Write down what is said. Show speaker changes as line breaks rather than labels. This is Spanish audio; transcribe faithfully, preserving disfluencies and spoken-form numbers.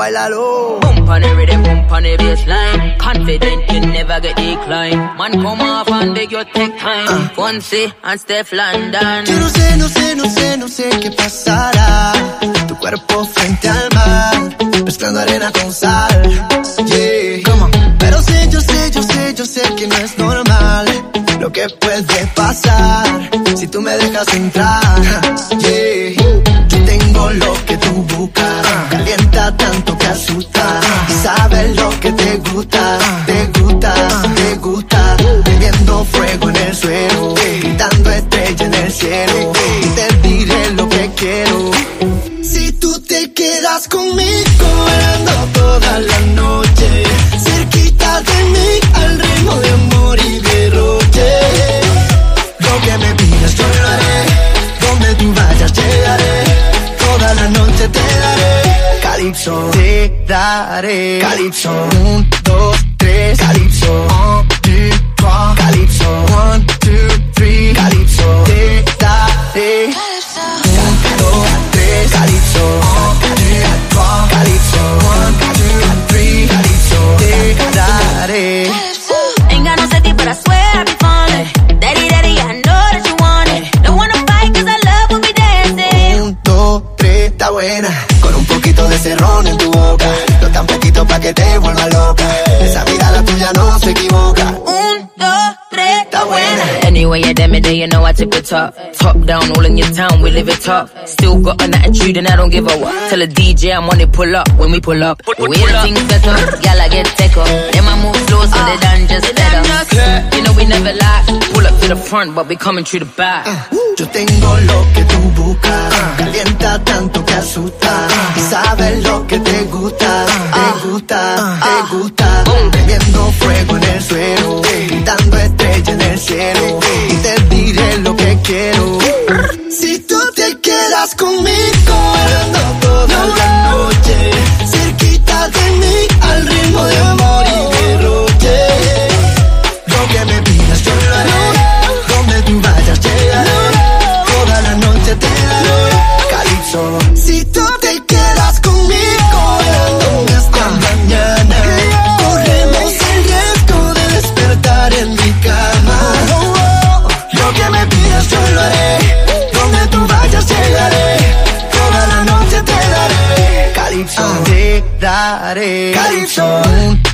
bailalo.
Bump on the rhythm, bump on the bassline. Confident you never get decline. Man come off and beg you take time. uh. Fonse and Steph London.
Yo no sé, no sé, no sé, no sé qué pasará. Tu cuerpo frente al mar, mezclando arena con sal. Yeah. Come on. Pero sé, yo sé, yo sé, yo sé que no es normal lo que puede pasar si tú me dejas entrar. Yeah. Yo tengo lo que tú buscas, calienta tanto que asusta. Sabes lo que te gusta, te gusta, te gusta. Viendo fuego en el suelo, gritando estrella en el cielo. Y te diré lo que quiero. Si tú te quedas conmigo, bailando toda la noche, cerquita de mí, al ritmo de amor y derroche. Lo que me pidas yo lo haré, donde tú vayas llegaré, toda la noche te daré. Calypso, te daré. Calypso, un, dos, tres. Calypso, one, two, trois. Calypso, one, two, three. Calypso, te daré. Un, dos, tres. Calypso, one, two, trois. Calypso, one, two, three. Calypso, te daré.
Ain't got no safety, but I swear I be falling. Daddy, daddy, I know that you want it. Don't wanna fight, cause I love when we dancing.
Un, dos, tres, está buena. Con un poquito de cerrón en tu boca. No tan poquito pa' que te vuelva loca. Esa mirada tuya no se equivoca.
Un, dos, tres,
está buena.
Anyway, you damn it, you know I tip it top. Top down, all in your town, we live it top. Still got an attitude and I don't give a what. Tell the D J I'm on it, pull up when we pull up. The way the things set up, y'all I get take up. Then I move slow so they done just better. You know we never lie. Pull up to the front, but we coming through the back.
Uh, yo tengo lo que tú buscas, calienta tanto que asusta. Y sabes lo que te gusta, te gusta, te gusta. Bebiendo fuego en el suelo, gritando estrella en el cielo. Y te diré lo que quiero. Si tú te quedas conmigo, bailando toda la noche, cerquita de mí, al ritmo de amor y derroche. Lo que me pidas yo lo haré, donde tú vayas llegaré, toda la noche te daré. Calypso, si tú te quedas conmigo, bailando hasta mañana, corremos el riesgo de despertar en mi cama. Lo que me pidas yo lo haré, donde tú vayas llegaré, toda la noche te daré. Calypso, te daré. Calypso, un,